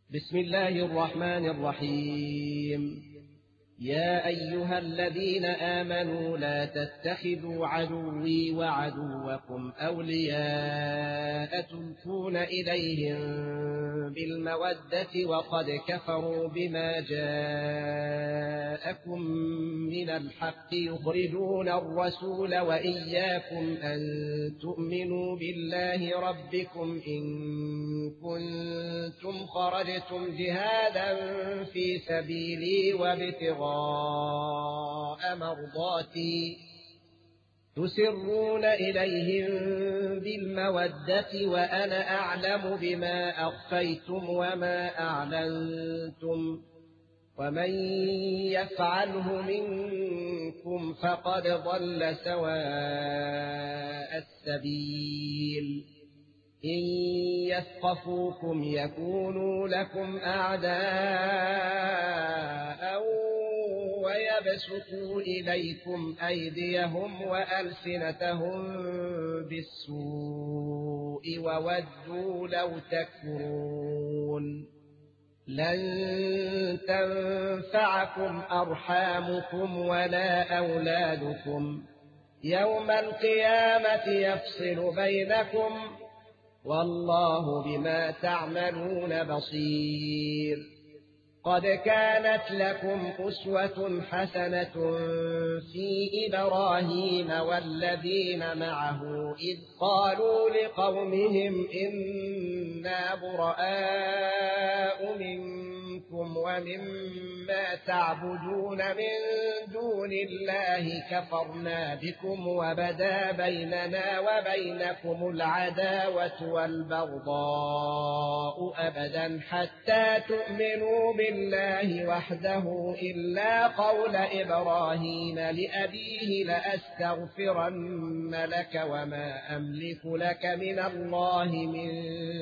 بسم الله الرحمن الرحيم. يا أيها الذين آمنوا لا تتخذوا عدوي وعدوكم أولياء تلقون إليهم بالمودة وقد كفروا بما جاءكم من الحق يخرجون الرسول وإياكم أن تؤمنوا بالله ربكم إن كنتم خرجتم جهادا في سبيلي وابتغاء مرضاتي تسرون إليهم بالمودة وأنا أعلم بما أخفيتم وما أعلنتم ومن يفعله منكم فقد ضل سواء السبيل. إن يثقفوكم يكونوا لكم أعداء ويبسطوا إليكم أيديهم وألسنتهم بالسوء وودوا لو تكفرون. لن تنفعكم أرحامكم ولا أولادكم يوم القيامة يفصل بينكم والله بما تعملون بصير. قد كانت لكم أسوة حسنة في إبراهيم والذين معه إذ قالوا لقومهم إنا براء منكم ومما تعبدون من دون الله كفرنا بكم وبدا بيننا وبينكم العداوة والبغضاء أبدا حتى تؤمنوا بالله وحده إلا قول إبراهيم لأبيه لأستغفرن لك وما أملك لك من الله من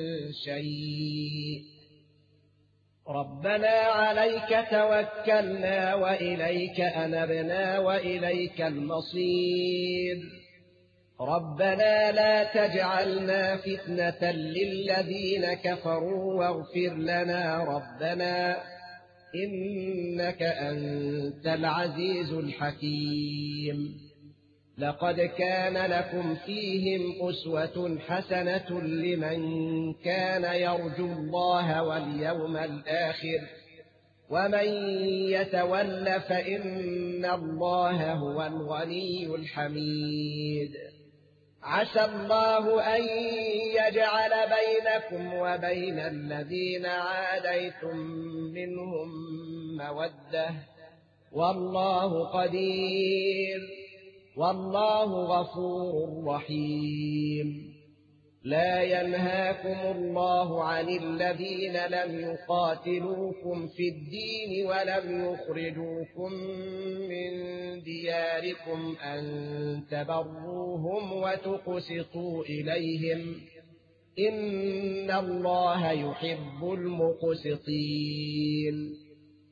شيء ربنا عليك توكلنا وإليك أنبنا وإليك المصير. ربنا لا تجعلنا فتنة للذين كفروا واغفر لنا ربنا إنك أنت العزيز الحكيم. لقد كان لكم فيهم أسوة حسنة لمن كان يرجو الله واليوم الآخر ومن يتول فإن الله هو الغني الحميد. عسى الله أن يجعل بينكم وبين الذين عاديتم منهم مودة والله قدير والله غفور رحيم. لا ينهاكم الله عن الذين لم يقاتلوكم في الدين ولم يخرجوكم من دياركم أن تبروهم وتقسطوا إليهم إن الله يحب المقسطين.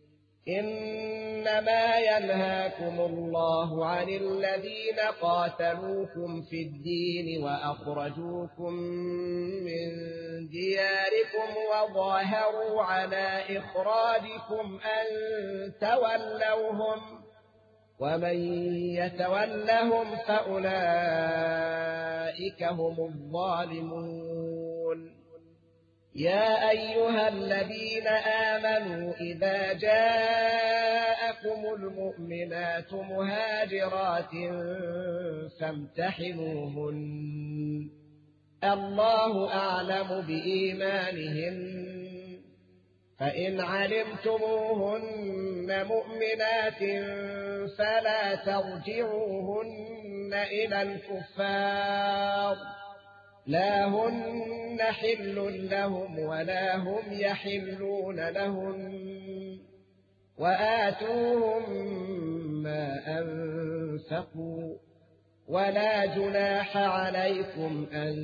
إنما ينهاكم الله عن الذين قاتلوكم في الدين وأخرجوكم من دياركم وظاهروا على إخراجكم أن تولوهم ومن يتولهم فأولئك هم الظالمون. يا أيها الذين آمنوا إذا جاءكم المؤمنات مهاجرات فامتحنوهن الله أعلم بإيمانهن فإن علمتموهن مؤمنات فلا ترجعوهن إلى الكفار لا هن حل لهم ولا هم يحلون لهم وآتوهم ما أنفقوا ولا جناح عليكم أن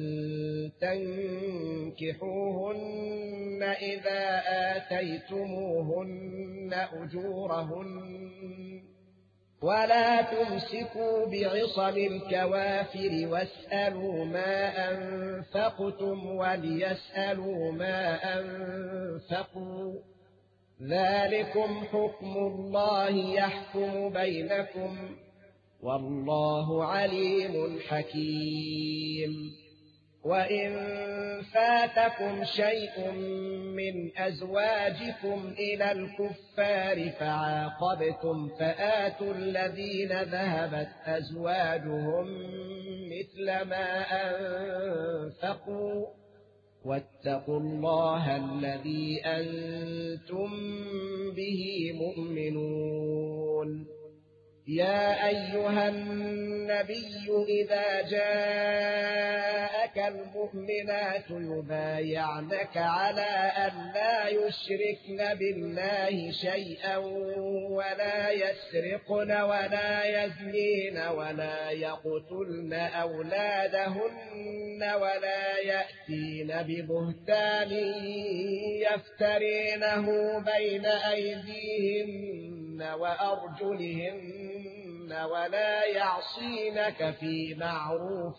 تنكحوهن إذا آتيتموهن أجورهن ولا تمسكوا بعصم الكوافر واسألوا ما أنفقتم وليسألوا ما أنفقوا ذلكم حكم الله يحكم بينكم والله عليم حكيم وإن فاتكم شيء من أزواجكم إلى الكفار فعاقبتم فآتوا الذين ذهبت أزواجهم مثل ما أنفقوا واتقوا الله الذي أنتم به مؤمنون يا أيها النبي إذا جاءك المؤمنات يبايعنك على أن لا يشركن بالله شيئا ولا يسرقن ولا يزنين ولا يقتلن أولادهن ولا يأتين ببهتان يفترينه بين أيديهن وأرجلهن ولا يعصينك في معروف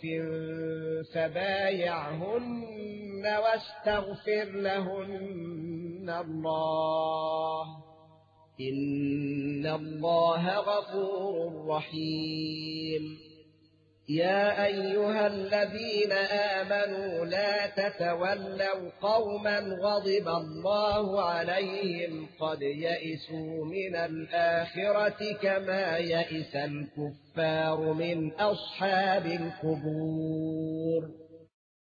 فبايعهن واستغفر لهن الله إن الله غفور رحيم يا أيها الذين آمنوا لا تتولوا قوما غضب الله عليهم قد يئسوا من الآخرة كما يئس الكفار من أصحاب القبور